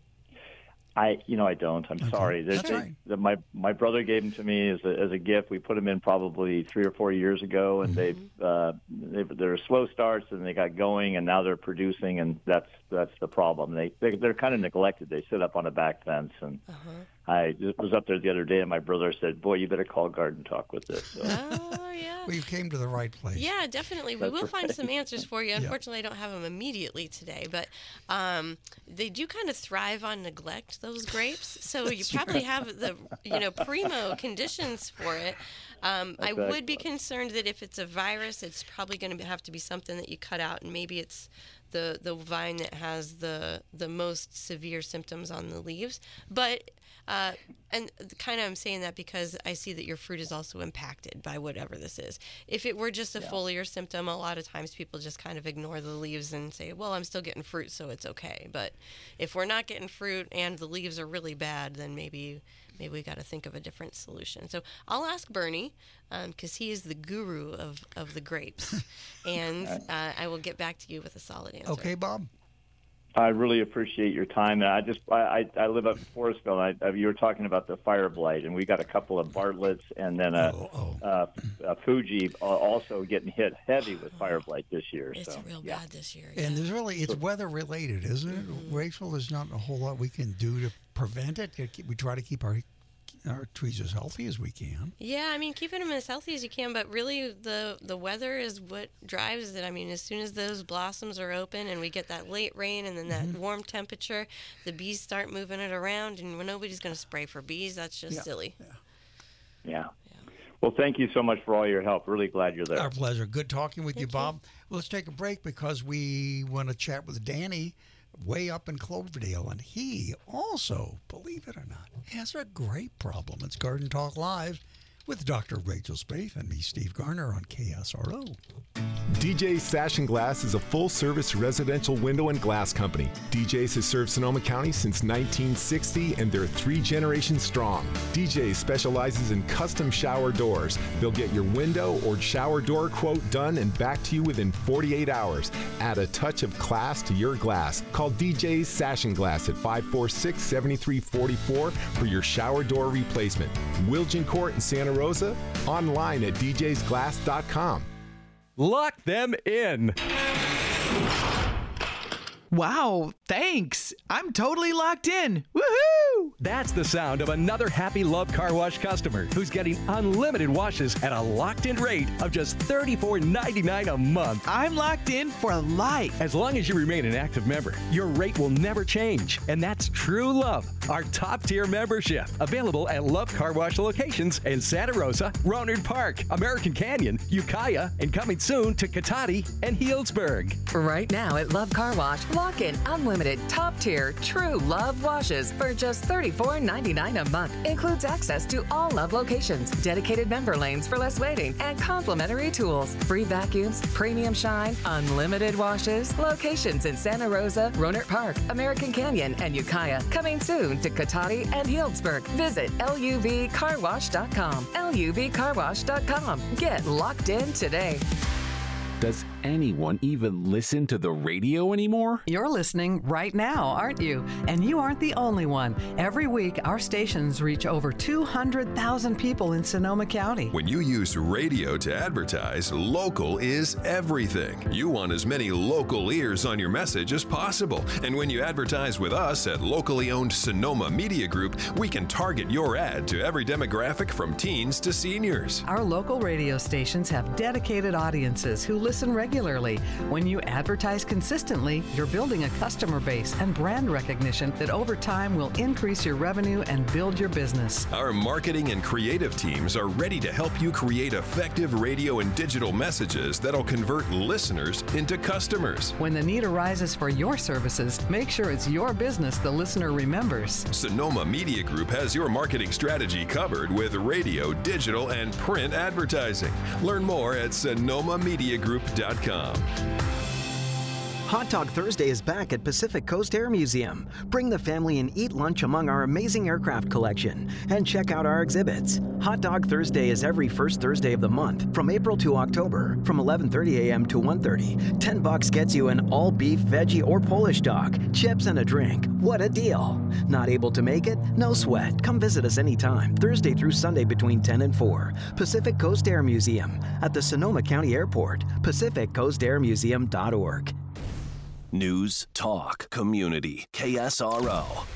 I, you know, I don't. I'm sorry. They,
That's
they,
right.
the, my my brother gave them to me as a as a gift. We put them in probably three or four years ago, and
Mm-hmm.
they've uh, they they're slow starts, and they got going, and now they're producing, and that's that's the problem. They, they they're kind of neglected. They sit up on a back fence, and
Uh-huh.
I was up there the other day, and my brother said, "Boy, you better call Garden Talk with this." So,
Oh, yeah.
Well, you came to the right place.
Yeah, definitely. We
That's
will find
right.
some answers for you. Unfortunately, I don't have them immediately today, but um, they do kind of thrive on neglect, those grapes. So you probably have the, you know, primo conditions for it. Um, I
That's
would be concerned that if it's a virus, it's probably going to have to be something that you cut out, and maybe it's the the vine that has the the most severe symptoms on the leaves. But uh, and kind of I'm saying that because I see that your fruit is also impacted by whatever this is. If it were just a
Yeah.
foliar symptom, a lot of times people just kind of ignore the leaves and say, well, I'm still getting fruit, so it's okay. But if we're not getting fruit and the leaves are really bad, then maybe maybe we got to think of a different solution. So I'll ask Bernie, because he is the guru of, of the grapes, and uh, I will get back to you with a solid answer.
Okay, Bob?
I really appreciate your time, and I just I I, I live up in Forestville. And I, you were talking about the fire blight, and we got a couple of Bartlett's, and then a,
Oh, oh.
uh, a Fuji also getting hit heavy with fire blight this year.
It's
so
real
yeah.
bad this year.
And there's really, it's weather related, isn't it?
Mm-hmm.
Rachel, there's not a whole lot we can do to prevent it. We try to keep our our trees as healthy as we can.
Yeah, I mean, keeping them as healthy as you can, but really the the weather is what drives it. I mean, as soon as those blossoms are open and we get that late rain and then that
Mm-hmm.
warm temperature, the bees start moving it around, and when nobody's going to spray for bees, that's just
Yeah.
silly.
Yeah. Well, thank you so much for all your help. Really glad you're there.
Our pleasure. Good talking with you,
Thank
Bob. Well, let's take a break because we want to chat with Danny way up in Cloverdale, and he also, believe it or not, has a great problem. It's Garden Talk Live with Doctor Rachel Spaeth and me, Steve Garner, on K S R O.
D J's Sash and Glass is a full-service residential window and glass company. D J's has served Sonoma County since nineteen sixty, and they're three generations strong. D J's specializes in custom shower doors. They'll get your window or shower door quote done and back to you within forty-eight hours. Add a touch of class to your glass. Call D J's Sash and Glass at five four six, seven three four four for your shower door replacement. Wilgin Court in Santa Rosa, online at d js glass dot com.
Lock them in.
Wow, thanks. I'm totally locked in. Woohoo!
That's the sound of another happy Love Car Wash customer who's getting unlimited washes at a locked-in rate of just thirty-four ninety-nine a month.
I'm locked in for life.
As long as you remain an active member, your rate will never change. And that's true love, our top-tier membership. Available at Love Car Wash locations in Santa Rosa, Rohnert Park, American Canyon, Ukiah, and coming soon to Cotati and Healdsburg.
Right now at Love Car Wash, lock in unlimited top-tier True Love washes for just thirty-four ninety-nine a month. Includes access to all Love locations, dedicated member lanes for less waiting, and complimentary tools. Free vacuums, premium shine, unlimited washes. Locations in Santa Rosa, Rohnert Park, American Canyon, and Ukiah. Coming soon to Cotati and Healdsburg. Visit L U V car wash dot com. L U V car wash dot com. Get locked in today.
Does anyone even listen to the radio anymore?
You're listening right now, aren't you? And you aren't the only one. Every week, our stations reach over two hundred thousand people in Sonoma County.
When you use radio to advertise, local is everything. You want as many local ears on your message as possible. And when you advertise with us at locally owned Sonoma Media Group, we can target your ad to every demographic from teens to seniors.
Our local radio stations have dedicated audiences who listen regularly. When you advertise consistently, you're building a customer base and brand recognition that over time will increase your revenue and build your business.
Our marketing and creative teams are ready to help you create effective radio and digital messages that'll convert listeners into customers.
When the need arises for your services, make sure it's your business the listener remembers.
Sonoma Media Group has your marketing strategy covered with radio, digital, and print advertising. Learn more at sonoma media group dot com.
Hot Dog Thursday is back at Pacific Coast Air Museum. Bring the family and eat lunch among our amazing aircraft collection and check out our exhibits. Hot Dog Thursday is every first Thursday of the month from April to October from eleven thirty a.m. to one thirty. ten bucks gets you an all beef, veggie, or Polish dog, chips, and a drink. What a deal! Not able to make it? No sweat. Come visit us anytime, Thursday through Sunday between ten and four. Pacific Coast Air Museum at the Sonoma County Airport, pacific coast air museum dot org.
News, talk, community, K S R O.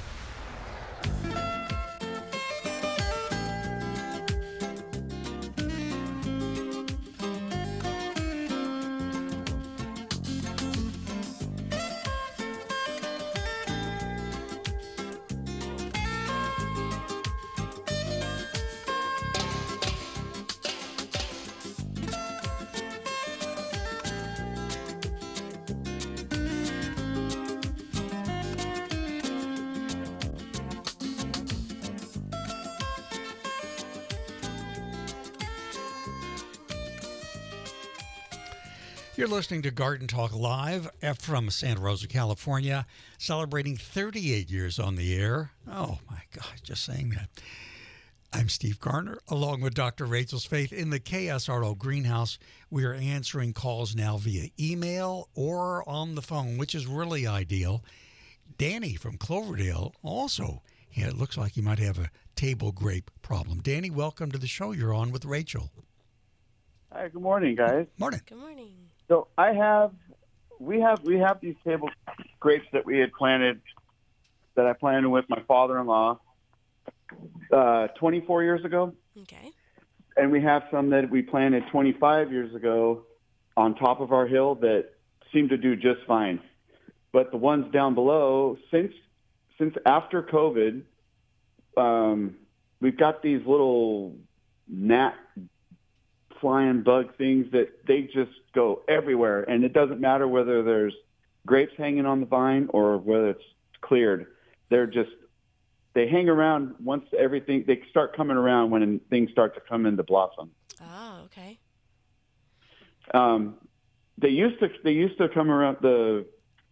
You're listening to Garden Talk Live from Santa Rosa, California, celebrating thirty-eight years on the air. Oh, my God, just saying that. I'm Steve Garner, along with Doctor Rachel Spaeth in the K S R O greenhouse. We are answering calls now via email or on the phone, which is really ideal. Danny from Cloverdale also, yeah, it looks like he might have a table grape problem. Danny, welcome to the show. You're on with Rachel.
Hi, good morning, guys.
Morning.
Good morning.
So I have, we have, we have these table grapes that we had planted, that I planted with my father-in-law uh, twenty-four years ago.
Okay.
And we have some that we planted twenty-five years ago on top of our hill that seem to do just fine. But the ones down below, since since after COVID, um, we've got these little gnat flying bug things that they just go everywhere, and it doesn't matter whether there's grapes hanging on the vine or whether it's cleared. They're just they hang around once everything, they start coming around when things start to come into blossom.
Oh, okay.
Um, they used to, they used to come around the,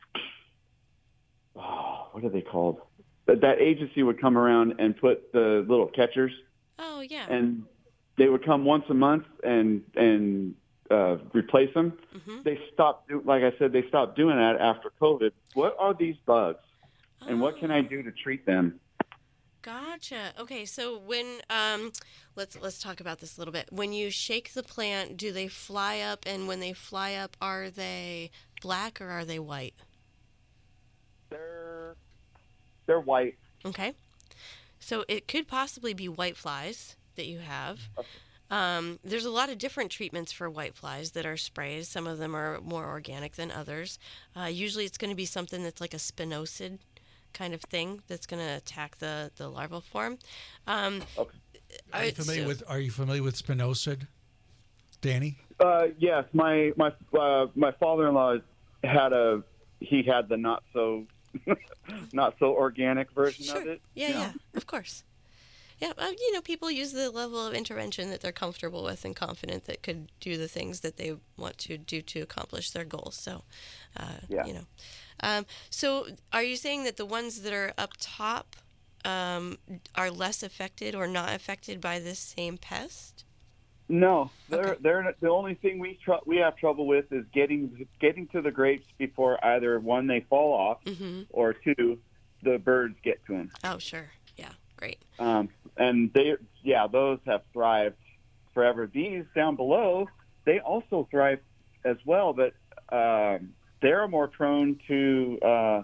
oh, what are they called? That, that agency would come around and put the little catchers.
Oh, yeah.
And they would come once a month and, and, uh, replace them.
Mm-hmm.
They stopped, do, like I said, they stopped doing that after COVID. What are these bugs? And what can I do to treat them?
Gotcha. Okay, so when um, let's let's talk about this a little bit. When you shake the plant, do they fly up? And when they fly up, are they black or are they white?
They're they're white.
Okay, so it could possibly be white flies that you have. Um, there's a lot of different treatments for white flies that are sprays. Some of them are more organic than others. Uh, usually, it's going to be something that's like a spinosad kind of thing that's going to attack the, the larval form. Um,
okay.
Are you familiar
so,
with Are you familiar with spinosad, Danny?
Uh, yes, my my uh, my father-in-law had a he had the not so not so organic version
sure.
of it.
Yeah, yeah, yeah, of course. Yeah, uh, you know, people use the level of intervention that they're comfortable with and confident that could do the things that they want to do to accomplish their goals. So, uh,
yeah.
you know. Um, so are you saying that the ones that are up top um, are less affected or not affected by this same pest?
No, they're
okay.
they're the only thing we tr- we have trouble with is getting getting to the grapes before either one they fall off
mm-hmm.
or two the birds get to them.
Oh, sure. Yeah, great.
Um, and they yeah those have thrived forever. These down below, they also thrive as well, but um, they're more prone to uh,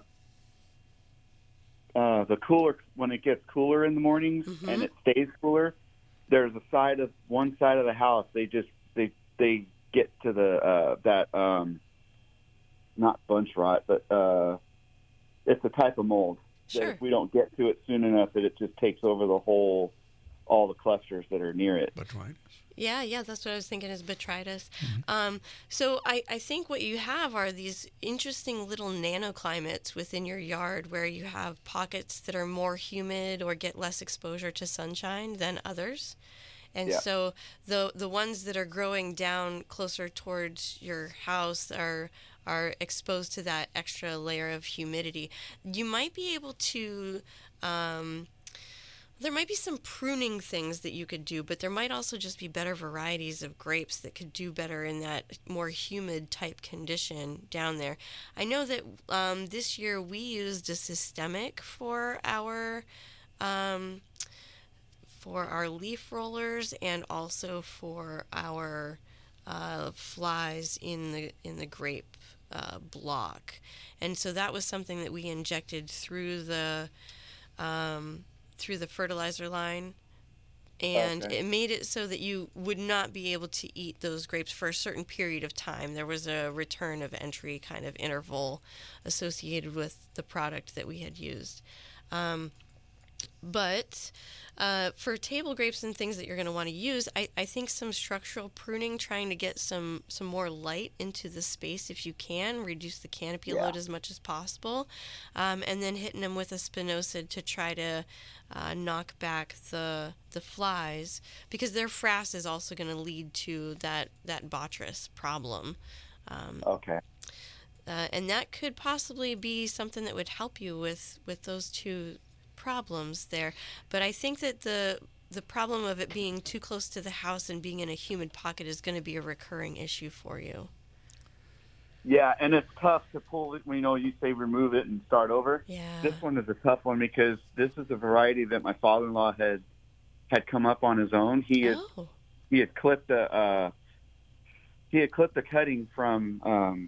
uh, the cooler when it gets cooler in the mornings
mm-hmm.
and it stays cooler. There's a side of one side of the house. They just they they get to the uh, that um, not bunch rot, but uh, it's a type of mold.
Sure.
That if we don't get to it soon enough, that it just takes over the whole all the clusters that are near it.
Botrytis.
Yeah, yeah, that's what I was thinking is botrytis. Mm-hmm. Um, so I, I think what you have are these interesting little nanoclimates within your yard where you have pockets that are more humid or get less exposure to sunshine than others. And
yeah.
so the the ones that are growing down closer towards your house are are exposed to that extra layer of humidity. You might be able to... Um, There might be some pruning things that you could do, but there might also just be better varieties of grapes that could do better in that more humid type condition down there. I know that um, this year we used a systemic for our um, for our leaf rollers and also for our uh, flies in the in the grape uh, block, and so that was something that we injected through the. Um, through the fertilizer line, and
okay.
it made it so that you would not be able to eat those grapes for a certain period of time. There was a return of entry kind of interval associated with the product that we had used. Um, but uh, for table grapes and things that you're going to want to use, I, I think some structural pruning, trying to get some, some more light into the space if you can, reduce the canopy
yeah.
load as much as possible, um, and then hitting them with a spinosad to try to uh, knock back the the flies, because their frass is also going to lead to that, that botrytis problem. Um,
okay.
Uh, and that could possibly be something that would help you with, with those two problems there. But I think that the the problem of it being too close to the house and being in a humid pocket is going to be a recurring issue for you.
Yeah, and it's tough to pull it. You know, you say remove it and start over.
Yeah.
This one is a tough one because this is a variety that my father-in-law had had come up on his own. He had
oh.
he had clipped a uh, he had clipped a cutting from um,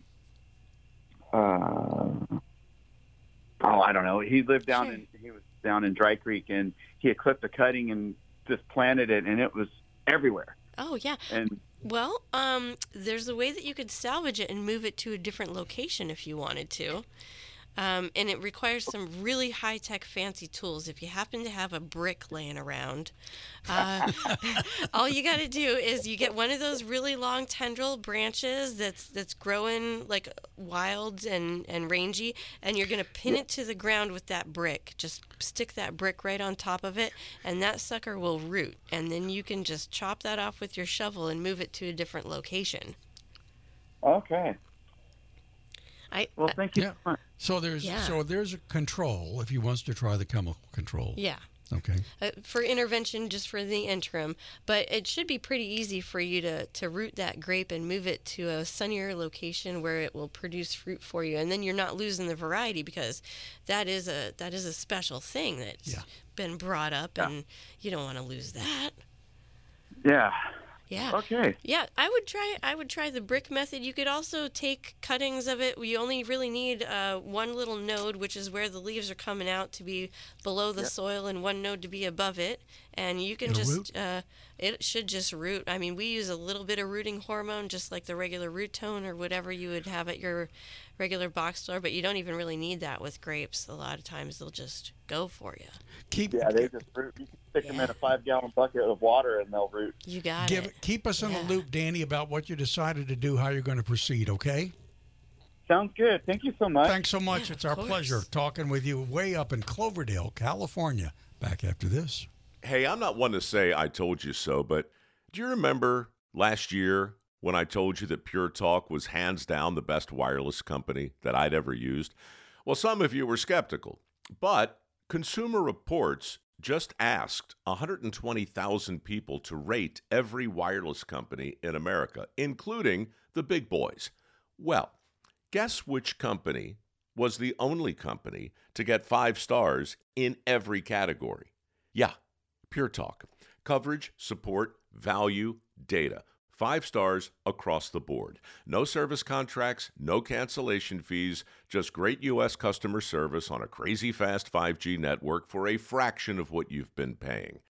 uh, oh I don't know. He lived down
sure.
in he was down in Dry Creek, and he had clipped a cutting and just planted it, and it was everywhere.
Oh yeah.
And
well, um, there's a way that you could salvage it and move it to a different location if you wanted to. Um, and it requires some really high-tech fancy tools. If you happen to have a brick laying around, uh, all you got to do is you get one of those really long tendril branches that's that's growing like wild and, and rangy, and you're going to pin it to the ground with that brick. Just stick that brick right on top of it, and that sucker will root. And then you can just chop that off with your shovel and move it to a different location.
Okay.
I,
well, thank you
yeah.
so much.
So there's
Yeah.
so there's a control if he wants to try the chemical control.
Yeah.
Okay.
Uh, for intervention, just for the interim, but it should be pretty easy for you to, to root that grape and move it to a sunnier location where it will produce fruit for you, and then you're not losing the variety, because that is a that is a special thing that's
yeah.
been brought up, yeah. and you don't want to lose that.
Yeah.
Yeah.
Okay.
Yeah, I would try. I would try the brick method. You could also take cuttings of it. You only really need uh, one little node, which is where the leaves are coming out, to be below the
Yep.
soil, and one node to be above it. And you can
It'll
just.
root?
Uh, it should just root. I mean, we use a little bit of rooting hormone, just like the regular root tone or whatever you would have at your regular box store. But you don't even really need that with grapes. A lot of times they'll just go for you.
Keep
Yeah, they just root. You can stick them in a five-gallon bucket of water, and they'll root.
You got
give
it.
keep us in
Yeah.
the loop, Danny, about what you decided to do, how you're going to proceed. Okay.
Sounds good. Thank you so much.
Thanks so much.
Yeah,
it's
of
our
course.
pleasure talking with you way up in Cloverdale, California. Back after this.
Hey, I'm not one to say I told you so, but do you remember last year when I told you that Pure Talk was hands down the best wireless company that I'd ever used? Well, some of you were skeptical, but Consumer Reports just asked one hundred twenty thousand people to rate every wireless company in America, including the big boys. Well, guess which company was the only company to get five stars in every category? Yeah, Pure Talk. Coverage, support, value, data. Five stars across the board. No service contracts, no cancellation fees, just great U S customer service on a crazy fast five G network for a fraction of what you've been paying.